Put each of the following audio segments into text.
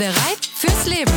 Bereit fürs Leben.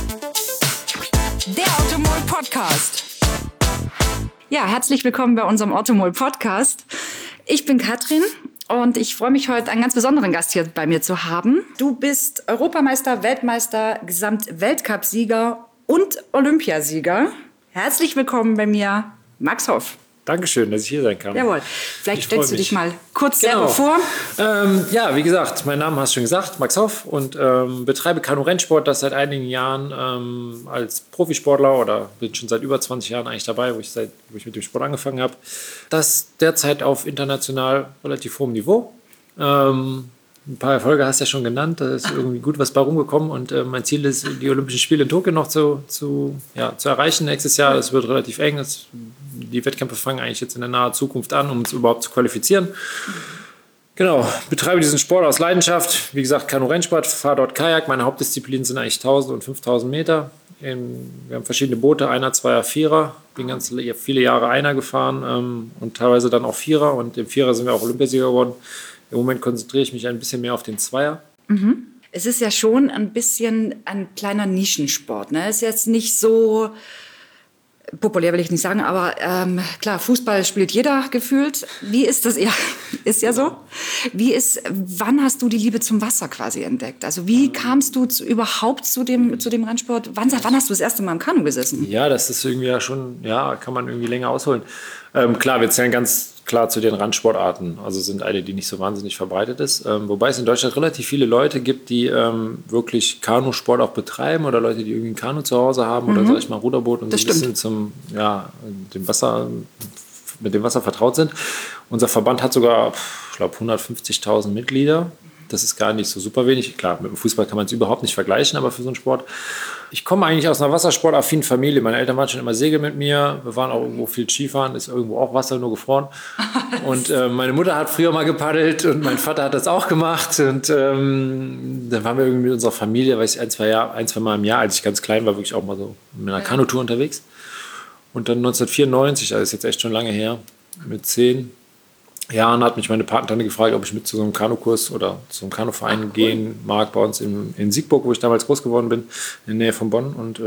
Der Ottomol Podcast. Ja, herzlich willkommen bei unserem Ottomol Podcast. Ich bin Katrin und ich freue mich heute, einen ganz besonderen Gast hier bei mir zu haben. Du bist Europameister, Weltmeister, Gesamtweltcup-Sieger und Olympiasieger. Herzlich willkommen bei mir, Max Hoff. Dankeschön, dass ich hier sein kann. Jawohl. Vielleicht stellst du dich mal kurz selber vor. Ja, wie gesagt, mein Name hast du schon gesagt, Max Hoff, und betreibe Kanu-Rennsport, das seit einigen Jahren als Profisportler, oder bin schon seit über 20 Jahren eigentlich dabei, wo ich mit dem Sport angefangen habe. Das derzeit auf international relativ hohem Niveau. Ein paar Erfolge hast du ja schon genannt, da ist irgendwie gut was bei rumgekommen, und mein Ziel ist, die Olympischen Spiele in Tokio noch zu erreichen nächstes Jahr. Das wird relativ eng. Die Wettkämpfe fangen eigentlich jetzt in der nahen Zukunft an, um uns überhaupt zu qualifizieren. Genau, betreibe diesen Sport aus Leidenschaft. Wie gesagt, Kanu-Rennsport, fahre dort Kajak. Meine Hauptdisziplinen sind eigentlich 1000 und 5000 Meter. Wir haben verschiedene Boote, Einer, Zweier, Vierer. Bin ganz viele Jahre Einer gefahren und teilweise dann auch Vierer. Und im Vierer sind wir auch Olympiasieger geworden. Im Moment konzentriere ich mich ein bisschen mehr auf den Zweier. Mhm. Es ist ja schon ein bisschen ein kleiner Nischensport. Ne? Es ist jetzt nicht so populär, will ich nicht sagen, aber klar, Fußball spielt jeder gefühlt. Wie ist das? Ja, ist ja so. Wann hast du die Liebe zum Wasser quasi entdeckt? Also wie kamst du überhaupt zu dem Rennsport? Wann hast du das erste Mal im Kanu gesessen? Ja, das ist irgendwie ja schon, kann man irgendwie länger ausholen. Klar, wir zählen ganz klar zu den Randsportarten, also sind eine, die nicht so wahnsinnig verbreitet ist. Wobei es in Deutschland relativ viele Leute gibt, die wirklich Kanusport auch betreiben, oder Leute, die irgendwie ein Kanu zu Hause haben oder, sag ich mal, Ruderboot und das so ein bisschen mit dem Wasser vertraut sind. Unser Verband hat sogar, ich glaube, 150.000 Mitglieder. Das ist gar nicht so super wenig. Klar, mit dem Fußball kann man es überhaupt nicht vergleichen, aber für so einen Sport. Ich komme eigentlich aus einer wassersportaffinen Familie. Meine Eltern waren schon immer Segeln mit mir. Wir waren auch irgendwo viel Skifahren, ist irgendwo auch Wasser, nur gefroren. Und meine Mutter hat früher mal gepaddelt und mein Vater hat das auch gemacht. Und dann waren wir irgendwie mit unserer Familie, weiß ich, ein, zwei Mal im Jahr, als ich ganz klein war, wirklich auch mal so mit einer Kanutour unterwegs. Und dann 1994, also ist jetzt echt schon lange her, mit 10 Jahren hat mich meine Patentante gefragt, ob ich mit zu so einem Kanukurs oder zu einem Kanuverein gehen mag, bei uns in Siegburg, wo ich damals groß geworden bin, in der Nähe von Bonn. Und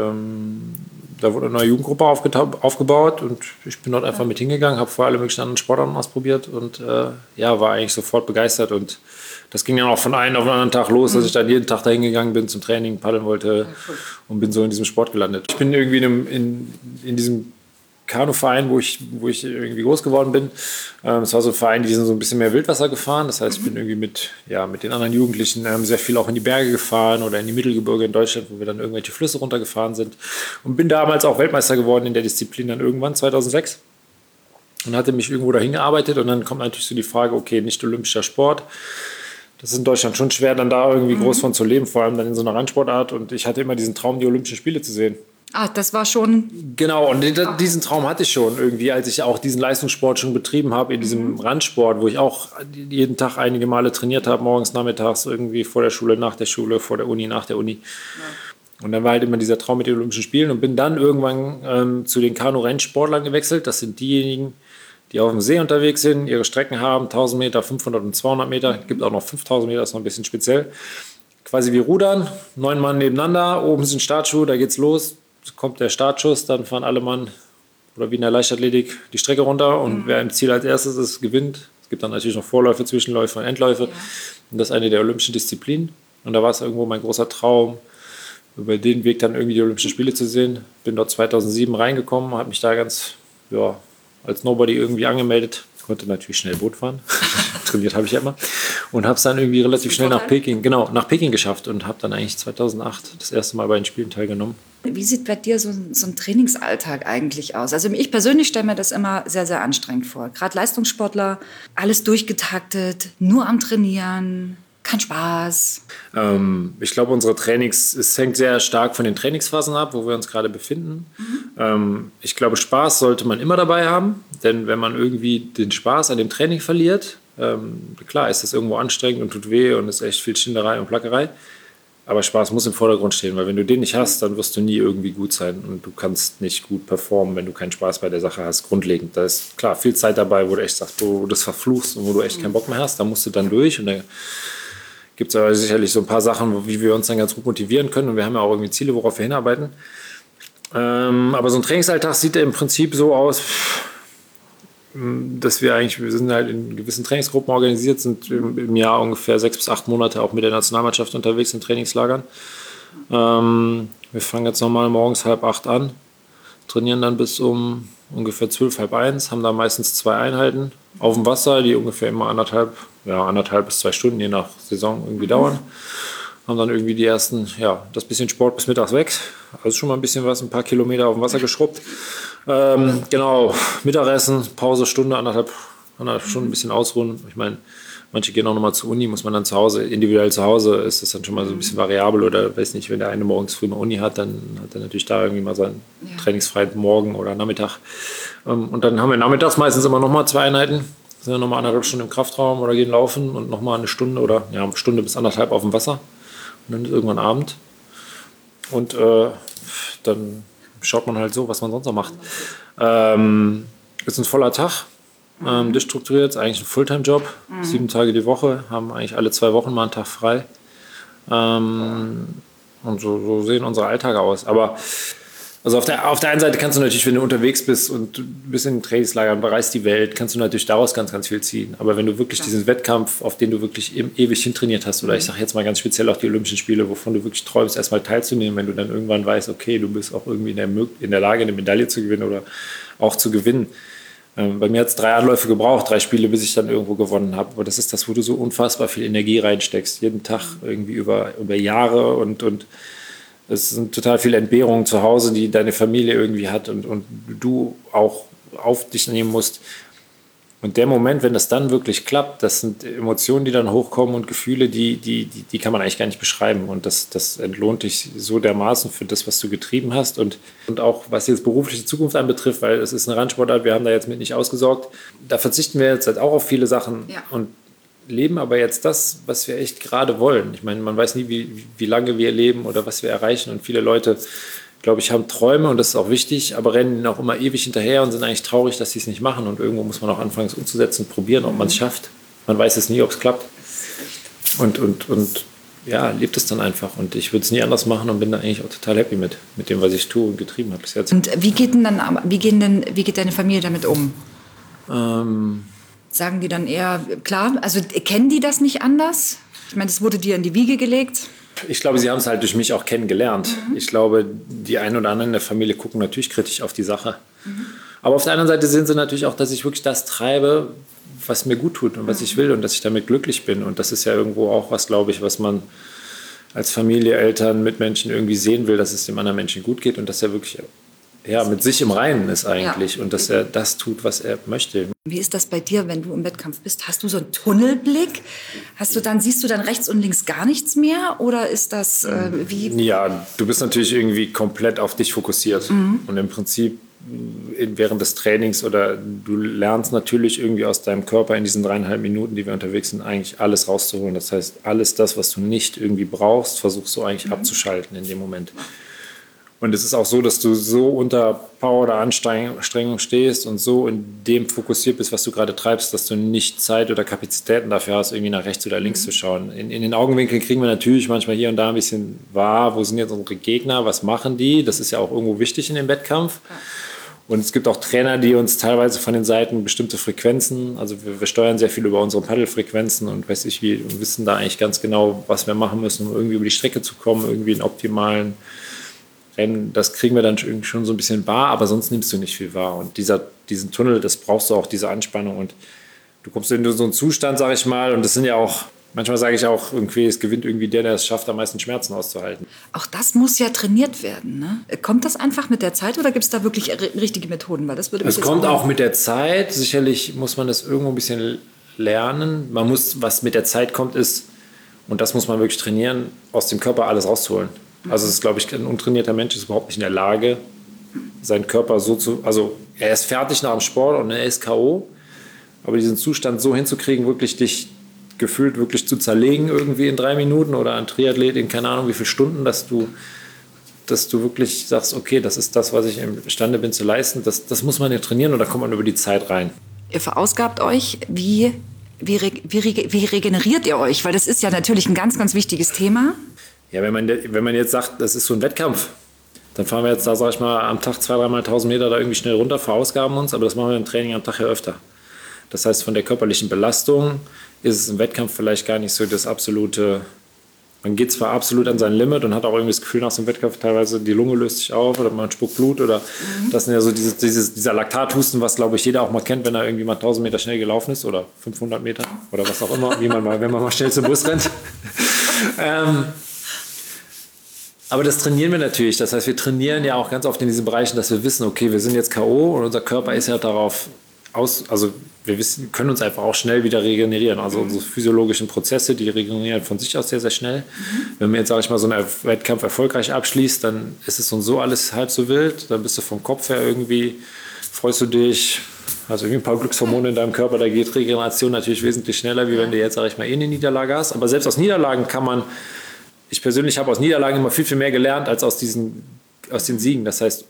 da wurde eine neue Jugendgruppe aufgebaut, und ich bin dort einfach mit hingegangen, habe vorher alle möglichen anderen Sportarten ausprobiert und war eigentlich sofort begeistert. Und das ging dann auch von einem auf den anderen Tag los, dass ich dann jeden Tag dahin gegangen bin zum Training, paddeln wollte und bin so in diesem Sport gelandet. Ich bin irgendwie in diesem Kanuverein, wo ich irgendwie groß geworden bin. Es war so ein Verein, die sind so ein bisschen mehr Wildwasser gefahren. Das heißt, ich bin irgendwie mit den anderen Jugendlichen sehr viel auch in die Berge gefahren oder in die Mittelgebirge in Deutschland, wo wir dann irgendwelche Flüsse runtergefahren sind. Und bin damals auch Weltmeister geworden in der Disziplin dann irgendwann, 2006. Und hatte mich irgendwo dahin gearbeitet. Und dann kommt natürlich so die Frage, okay, nicht olympischer Sport. Das ist in Deutschland schon schwer, dann da irgendwie groß von zu leben, vor allem dann in so einer Randsportart. Und ich hatte immer diesen Traum, die Olympischen Spiele zu sehen. Ah, das war schon... Genau, und diesen Traum hatte ich schon irgendwie, als ich auch diesen Leistungssport schon betrieben habe, in diesem Randsport, wo ich auch jeden Tag einige Male trainiert habe, morgens, nachmittags, irgendwie vor der Schule, nach der Schule, vor der Uni, nach der Uni. Ja. Und dann war halt immer dieser Traum mit den Olympischen Spielen, und bin dann irgendwann zu den Kanu-Rennsportlern gewechselt. Das sind diejenigen, die auf dem See unterwegs sind, ihre Strecken haben, 1000 Meter, 500 und 200 Meter, es gibt auch noch 5000 Meter, das ist noch ein bisschen speziell. Quasi wie Rudern, 9 Mann nebeneinander, oben sind Startschuhe, da geht's los. Kommt der Startschuss, dann fahren alle Mann, oder wie in der Leichtathletik, die Strecke runter, und wer im Ziel als erstes ist, gewinnt. Es gibt dann natürlich noch Vorläufe, Zwischenläufe und Endläufe. Ja. Und das ist eine der olympischen Disziplinen. Und da war es irgendwo mein großer Traum, über den Weg dann irgendwie die Olympischen Spiele zu sehen. Bin dort 2007 reingekommen, habe mich da ganz als Nobody irgendwie angemeldet. Konnte natürlich schnell Boot fahren. Trainiert habe ich ja immer. Und habe es dann irgendwie relativ schnell nach Peking geschafft, und habe dann eigentlich 2008 das erste Mal bei den Spielen teilgenommen. Wie sieht bei dir so ein Trainingsalltag eigentlich aus? Also ich persönlich stelle mir das immer sehr, sehr anstrengend vor. Gerade Leistungssportler, alles durchgetaktet, nur am Trainieren, kein Spaß. Ich glaube, unsere Trainings, es hängt sehr stark von den Trainingsphasen ab, wo wir uns gerade befinden. Ich glaube, Spaß sollte man immer dabei haben, denn wenn man irgendwie den Spaß an dem Training verliert, klar ist das irgendwo anstrengend und tut weh und ist echt viel Schinderei und Plackerei. Aber Spaß muss im Vordergrund stehen, weil wenn du den nicht hast, dann wirst du nie irgendwie gut sein, und du kannst nicht gut performen, wenn du keinen Spaß bei der Sache hast, grundlegend. Da ist klar viel Zeit dabei, wo du echt sagst, wo du das verfluchst und wo du echt keinen Bock mehr hast, da musst du dann durch, und da gibt es aber sicherlich so ein paar Sachen, wie wir uns dann ganz gut motivieren können. Und wir haben ja auch irgendwie Ziele, worauf wir hinarbeiten. Aber so ein Trainingsalltag sieht im Prinzip so aus, dass wir sind halt in gewissen Trainingsgruppen organisiert, sind im Jahr ungefähr 6 bis 8 Monate auch mit der Nationalmannschaft unterwegs in Trainingslagern. Wir fangen jetzt nochmal morgens 7:30 an, trainieren dann bis um ungefähr 12, 12:30, haben da meistens 2 Einheiten auf dem Wasser, die ungefähr immer anderthalb bis 2 Stunden, je nach Saison irgendwie dauern. Haben dann irgendwie die ersten, das bisschen Sport bis mittags weg. Also schon mal ein bisschen was, ein paar Kilometer auf dem Wasser geschrubbt. Genau, Mittagessen, Pause, Stunde, anderthalb Stunden, ein bisschen ausruhen. Ich meine, manche gehen auch nochmal zur Uni, muss man dann zu Hause, individuell zu Hause, ist das dann schon mal so ein bisschen variabel oder weiß nicht, wenn der eine morgens früh mal Uni hat, dann hat er natürlich da irgendwie mal seinen trainingsfreien Morgen oder Nachmittag. Und dann haben wir nachmittags meistens immer nochmal 2 Einheiten, sind dann nochmal 1,5 Stunden im Kraftraum oder gehen laufen und nochmal eine Stunde oder eine Stunde bis 1,5 auf dem Wasser. Und dann ist irgendwann Abend. Und dann schaut man halt so, was man sonst noch macht. Ist ein voller Tag. Durchstrukturiert, ist eigentlich ein Fulltime-Job, 7 Tage die Woche, haben eigentlich alle 2 Wochen mal einen Tag frei. Und so sehen unsere Alltage aus. Aber also auf der einen Seite kannst du natürlich, wenn du unterwegs bist und du bist in den Trainingslagern, bereist die Welt, kannst du natürlich daraus ganz, ganz viel ziehen. Aber wenn du wirklich diesen Wettkampf, auf den du wirklich ewig hintrainiert hast, oder ich sage jetzt mal ganz speziell auch die Olympischen Spiele, wovon du wirklich träumst, erstmal teilzunehmen, wenn du dann irgendwann weißt, okay, du bist auch irgendwie in der Lage, eine Medaille zu gewinnen oder auch zu gewinnen. Bei mir hat es 3 Anläufe gebraucht, 3 Spiele, bis ich dann irgendwo gewonnen habe. Aber das ist das, wo du so unfassbar viel Energie reinsteckst. Jeden Tag irgendwie über Jahre und es sind total viele Entbehrungen zu Hause, die deine Familie irgendwie hat und du auch auf dich nehmen musst. Und der Moment, wenn das dann wirklich klappt, das sind Emotionen, die dann hochkommen und Gefühle, die kann man eigentlich gar nicht beschreiben. Und das entlohnt dich so dermaßen für das, was du getrieben hast. Und auch was jetzt berufliche Zukunft anbetrifft, weil es ist eine Randsportart, wir haben da jetzt mit nicht ausgesorgt. Da verzichten wir jetzt halt auch auf viele Sachen und leben aber jetzt das, was wir echt gerade wollen. Ich meine, man weiß nie, wie lange wir leben oder was wir erreichen. Und viele Leute, glaube ich, haben Träume und das ist auch wichtig, aber rennen auch immer ewig hinterher und sind eigentlich traurig, dass sie es nicht machen. Und irgendwo muss man auch anfangen, es umzusetzen, probieren, ob man es schafft. Man weiß es nie, ob es klappt. Und lebt es dann einfach. Und ich würde es nie anders machen und bin da eigentlich auch total happy mit dem, was ich tue und getrieben habe bis jetzt. Und wie geht deine Familie damit um? Sagen die dann eher, klar, also kennen die das nicht anders? Ich meine, das wurde dir in die Wiege gelegt. Ich glaube, sie haben es halt durch mich auch kennengelernt. Ich glaube, die einen oder anderen in der Familie gucken natürlich kritisch auf die Sache. Aber auf der anderen Seite sehen sie natürlich auch, dass ich wirklich das treibe, was mir gut tut und was ich will und dass ich damit glücklich bin. Und das ist ja irgendwo auch was, glaube ich, was man als Familie, Eltern, Mitmenschen irgendwie sehen will, dass es dem anderen Menschen gut geht und dass er wirklich mit sich im Reinen ist eigentlich und dass er das tut, was er möchte. Wie ist das bei dir, wenn du im Wettkampf bist? Hast du so einen Tunnelblick? Siehst du dann rechts und links gar nichts mehr? Oder ist das wie? Ja, du bist natürlich irgendwie komplett auf dich fokussiert. Und im Prinzip während des Trainings oder du lernst natürlich irgendwie aus deinem Körper in diesen 3,5 Minuten, die wir unterwegs sind, eigentlich alles rauszuholen. Das heißt, alles das, was du nicht irgendwie brauchst, versuchst du eigentlich abzuschalten in dem Moment. Und es ist auch so, dass du so unter Power oder Anstrengung stehst und so in dem fokussiert bist, was du gerade treibst, dass du nicht Zeit oder Kapazitäten dafür hast, irgendwie nach rechts oder links zu schauen. In den Augenwinkeln kriegen wir natürlich manchmal hier und da ein bisschen wahr, wo sind jetzt unsere Gegner, was machen die? Das ist ja auch irgendwo wichtig in dem Wettkampf. Und es gibt auch Trainer, die uns teilweise von den Seiten bestimmte Frequenzen, also wir steuern sehr viel über unsere Paddelfrequenzen und und wissen da eigentlich ganz genau, was wir machen müssen, um irgendwie über die Strecke zu kommen, irgendwie einen optimalen Rennen, das kriegen wir dann schon so ein bisschen wahr, aber sonst nimmst du nicht viel wahr. Und diesen Tunnel, das brauchst du auch, diese Anspannung. Und du kommst in so einen Zustand, sage ich mal, und das sind ja auch, manchmal sage ich auch, irgendwie, es gewinnt irgendwie der es schafft, am meisten Schmerzen auszuhalten. Auch das muss ja trainiert werden, ne? Kommt das einfach mit der Zeit oder gibt es da wirklich richtige Methoden? Weil das würde es kommt auch mit der Zeit. Sicherlich muss man das irgendwo ein bisschen lernen. Was mit der Zeit kommt, ist, und das muss man wirklich trainieren, aus dem Körper alles rauszuholen. Also es ist, glaube ich, ein untrainierter Mensch ist überhaupt nicht in der Lage, seinen Körper also er ist fertig nach dem Sport und er ist K.O., aber diesen Zustand so hinzukriegen, wirklich dich gefühlt wirklich zu zerlegen irgendwie in 3 Minuten oder ein Triathlet in keine Ahnung wie viele Stunden, dass du wirklich sagst, okay, das ist das, was ich imstande bin zu leisten, das muss man ja trainieren und da kommt man über die Zeit rein. Ihr verausgabt euch wie wie regeneriert ihr euch? Weil das ist ja natürlich ein ganz, ganz wichtiges Thema. Ja, wenn man jetzt sagt, das ist so ein Wettkampf, dann fahren wir jetzt da, sag ich mal, am Tag 2-3 Mal 1000 Meter da irgendwie schnell runter, verausgaben uns, aber das machen wir im Training am Tag ja öfter. Das heißt, von der körperlichen Belastung ist es im Wettkampf vielleicht gar nicht so das absolute. Man geht zwar absolut an sein Limit und hat auch irgendwie das Gefühl nach so einem Wettkampf teilweise, die Lunge löst sich auf oder man spuckt Blut oder das sind ja so dieser Laktathusten, was glaube ich jeder auch mal kennt, wenn er irgendwie mal 1000 Meter schnell gelaufen ist oder 500 Meter oder was auch immer, wenn man mal schnell zum Bus rennt. Aber das trainieren wir natürlich. Das heißt, wir trainieren ja auch ganz oft in diesen Bereichen, dass wir wissen, okay, wir sind jetzt K.O. und unser Körper ist ja darauf also wir können uns einfach auch schnell wieder regenerieren. Also unsere physiologischen Prozesse, die regenerieren von sich aus sehr, sehr schnell. Wenn man jetzt, sage ich mal, so einen Wettkampf erfolgreich abschließt, dann ist es so alles halb so wild. Dann bist du vom Kopf her irgendwie, freust du dich, also irgendwie ein paar Glückshormone in deinem Körper, da geht Regeneration natürlich wesentlich schneller, wie wenn du jetzt, sage ich mal, eine Niederlage hast. Aber selbst aus Niederlagen ich persönlich habe aus Niederlagen immer viel, viel mehr gelernt als aus den Siegen. Das heißt,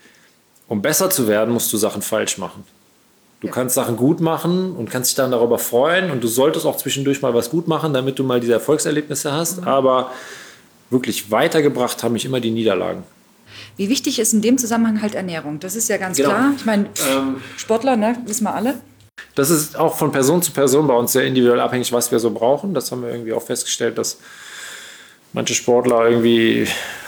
um besser zu werden, musst du Sachen falsch machen. Du kannst Sachen gut machen und kannst dich dann darüber freuen und du solltest auch zwischendurch mal was gut machen, damit du mal diese Erfolgserlebnisse hast. Aber wirklich weitergebracht haben mich immer die Niederlagen. Wie wichtig ist in dem Zusammenhang halt Ernährung? Das ist ja ganz klar. Ich meine, Sportler, ne, wissen wir alle. Das ist auch von Person zu Person bei uns sehr individuell abhängig, was wir so brauchen. Das haben wir irgendwie auch festgestellt, dass manche Sportler irgendwie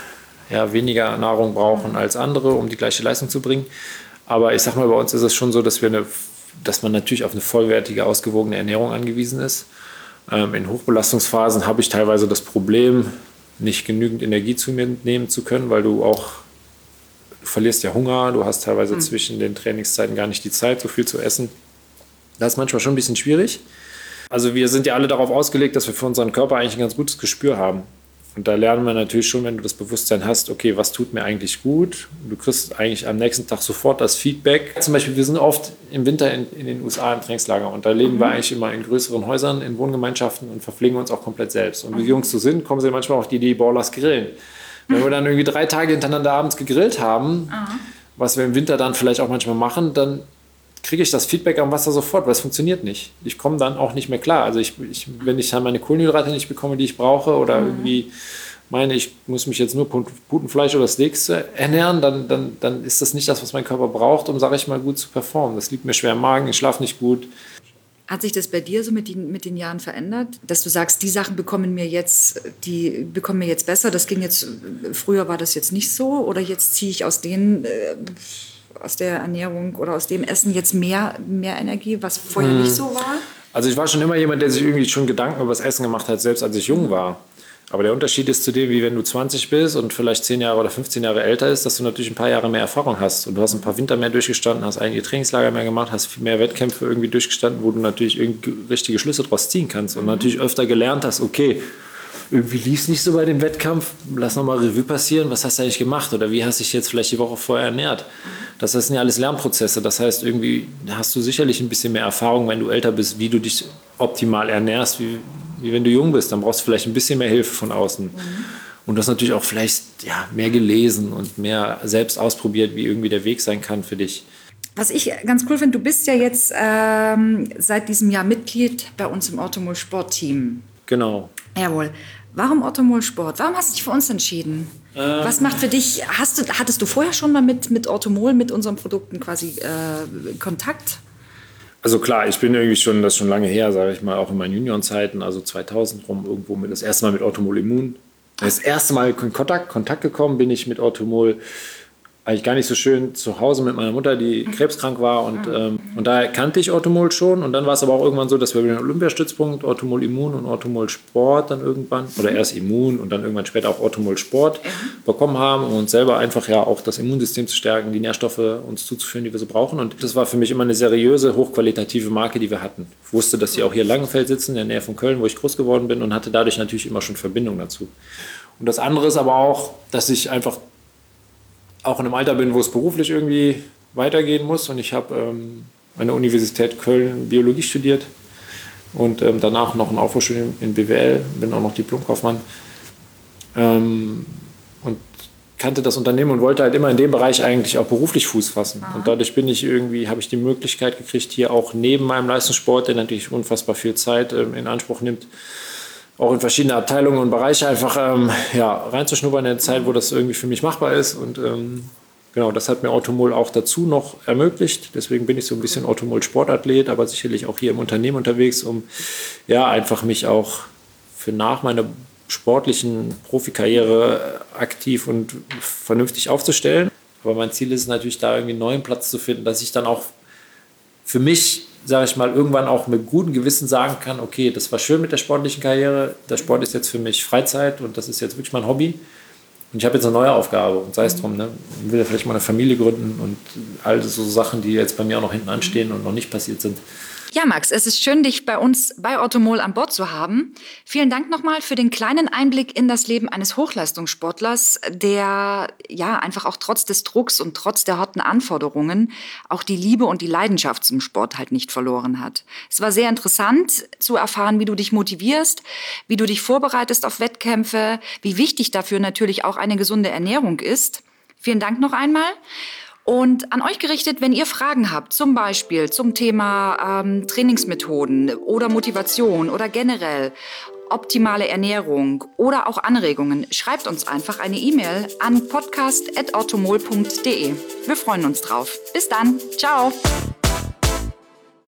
weniger Nahrung brauchen als andere, um die gleiche Leistung zu bringen. Aber ich sag mal, bei uns ist es schon so, dass man natürlich auf eine vollwertige, ausgewogene Ernährung angewiesen ist. In Hochbelastungsphasen habe ich teilweise das Problem, nicht genügend Energie zu mir nehmen zu können, weil du verlierst ja Hunger, du hast teilweise zwischen den Trainingszeiten gar nicht die Zeit, so viel zu essen. Das ist manchmal schon ein bisschen schwierig. Also wir sind ja alle darauf ausgelegt, dass wir für unseren Körper eigentlich ein ganz gutes Gespür haben. Und da lernen wir natürlich schon, wenn du das Bewusstsein hast, okay, was tut mir eigentlich gut? Du kriegst eigentlich am nächsten Tag sofort das Feedback. Zum Beispiel, wir sind oft im Winter in den USA im Trainingslager und da leben wir eigentlich immer in größeren Häusern, in Wohngemeinschaften und verpflegen uns auch komplett selbst. Und wie die Jungs so sind, kommen sie manchmal auf die Idee, boah, lass grillen. Wenn wir dann irgendwie 3 Tage hintereinander abends gegrillt haben, was wir im Winter dann vielleicht auch manchmal machen, dann kriege ich das Feedback am Wasser sofort, weil es funktioniert nicht. Ich komme dann auch nicht mehr klar. Also wenn ich dann meine Kohlenhydrate nicht bekomme, die ich brauche oder irgendwie meine, ich muss mich jetzt nur Putenfleisch oder Steaks ernähren, dann ist das nicht das, was mein Körper braucht, um, sage ich mal, gut zu performen. Das liegt mir schwer im Magen, ich schlafe nicht gut. Hat sich das bei dir so mit den Jahren verändert, dass du sagst, die Sachen bekommen mir jetzt besser, das ging jetzt, früher war das jetzt nicht so oder jetzt ziehe ich aus der Ernährung oder aus dem Essen jetzt mehr Energie, was vorher nicht so war? Also ich war schon immer jemand, der sich irgendwie schon Gedanken über das Essen gemacht hat, selbst als ich jung war. Aber der Unterschied ist zu dem, wie wenn du 20 bist und vielleicht 10 Jahre oder 15 Jahre älter ist, dass du natürlich ein paar Jahre mehr Erfahrung hast. Und du hast ein paar Winter mehr durchgestanden, hast einige Trainingslager mehr gemacht, hast viel mehr Wettkämpfe irgendwie durchgestanden, wo du natürlich irgendwie richtige Schlüsse draus ziehen kannst. Und natürlich öfter gelernt hast, okay, irgendwie lief es nicht so bei dem Wettkampf, lass nochmal Revue passieren, was hast du eigentlich gemacht oder wie hast du dich jetzt vielleicht die Woche vorher ernährt? Das sind ja alles Lernprozesse, das heißt, irgendwie hast du sicherlich ein bisschen mehr Erfahrung, wenn du älter bist, wie du dich optimal ernährst, wie wenn du jung bist, dann brauchst du vielleicht ein bisschen mehr Hilfe von außen. Und du hast natürlich auch vielleicht mehr gelesen und mehr selbst ausprobiert, wie irgendwie der Weg sein kann für dich. Was ich ganz cool finde, du bist ja jetzt seit diesem Jahr Mitglied bei uns im Orthomol Sportteam. Genau. Jawohl. Warum Orthomol Sport? Warum hast du dich für uns entschieden? Was macht für dich, hattest du vorher schon mal mit Orthomol, mit unseren Produkten quasi Kontakt? Also klar, ich bin irgendwie schon lange her, sage ich mal, auch in meinen Juniorenzeiten, also 2000 rum, irgendwo das erste Mal mit Orthomol Immun. Das erste Mal in Kontakt gekommen bin ich mit Orthomol eigentlich gar nicht so schön zu Hause mit meiner Mutter, die krebskrank war und daher kannte ich Orthomol schon und dann war es aber auch irgendwann so, dass wir den Olympiastützpunkt Orthomol Immun und Orthomol Sport dann irgendwann oder erst Immun und dann irgendwann später auch Orthomol Sport bekommen haben, um uns selber einfach auch das Immunsystem zu stärken, die Nährstoffe uns zuzuführen, die wir so brauchen und das war für mich immer eine seriöse, hochqualitative Marke, die wir hatten. Ich wusste, dass sie auch hier in Langenfeld sitzen, in der Nähe von Köln, wo ich groß geworden bin und hatte dadurch natürlich immer schon Verbindung dazu. Und das andere ist aber auch, dass ich einfach auch in einem Alter bin, wo es beruflich irgendwie weitergehen muss. Und ich habe an der Universität Köln Biologie studiert und danach noch ein Aufbaustudium in BWL, bin auch noch Diplomkaufmann. Und kannte das Unternehmen und wollte halt immer in dem Bereich eigentlich auch beruflich Fuß fassen. Und dadurch habe ich die Möglichkeit gekriegt, hier auch neben meinem Leistungssport, der natürlich unfassbar viel Zeit in Anspruch nimmt, auch in verschiedene Abteilungen und Bereiche einfach reinzuschnuppern in eine Zeit, wo das irgendwie für mich machbar ist. Und genau, das hat mir Automol auch dazu noch ermöglicht. Deswegen bin ich so ein bisschen Automol-Sportathlet, aber sicherlich auch hier im Unternehmen unterwegs, um einfach mich auch für nach meiner sportlichen Profikarriere aktiv und vernünftig aufzustellen. Aber mein Ziel ist natürlich, da irgendwie einen neuen Platz zu finden, dass ich dann auch für mich, sage ich mal, irgendwann auch mit gutem Gewissen sagen kann, okay, das war schön mit der sportlichen Karriere, der Sport ist jetzt für mich Freizeit und das ist jetzt wirklich mein Hobby. Und ich habe jetzt eine neue Aufgabe und sei es drum, ne? Ich will ja vielleicht mal eine Familie gründen und all so Sachen, die jetzt bei mir auch noch hinten anstehen und noch nicht passiert sind. Ja, Max, es ist schön, dich bei uns bei Automol an Bord zu haben. Vielen Dank nochmal für den kleinen Einblick in das Leben eines Hochleistungssportlers, der einfach auch trotz des Drucks und trotz der harten Anforderungen auch die Liebe und die Leidenschaft zum Sport halt nicht verloren hat. Es war sehr interessant zu erfahren, wie du dich motivierst, wie du dich vorbereitest auf Wettkämpfe, wie wichtig dafür natürlich auch eine gesunde Ernährung ist. Vielen Dank noch einmal. Und an euch gerichtet, wenn ihr Fragen habt, zum Beispiel zum Thema Trainingsmethoden oder Motivation oder generell optimale Ernährung oder auch Anregungen, schreibt uns einfach eine E-Mail an podcast@automol.de. Wir freuen uns drauf. Bis dann. Ciao.